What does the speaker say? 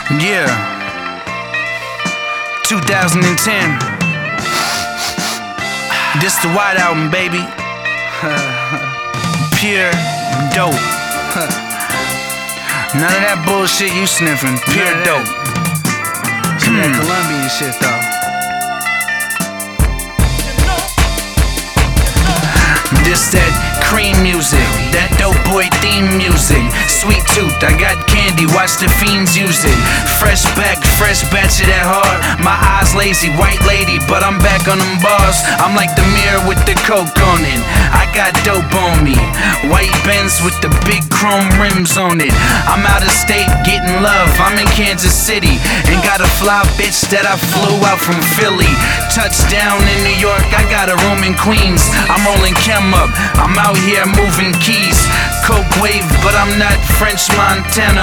Yeah, 2010. This the White Album, baby. Pure dope. None of that bullshit you sniffing. Pure dope. Some of that Colombian shit though. This that cream music, that dope boy theme music. Sweet tooth, I got candy, watch the fiends use it. Fresh back, fresh batch of that hard. My eyes lazy, white lady, but I'm back on them bars. I'm like the mirror with the coke on it. I got dope on me, white Benz with the big chrome rims on it. I'm out of state getting love, I'm in Kansas City, and got a fly bitch that I flew out from Philly. Touchdown in New York, I got a room in Queens. I'm rolling chem up, I'm out here moving keys. Coke wave, but I'm not French Montana.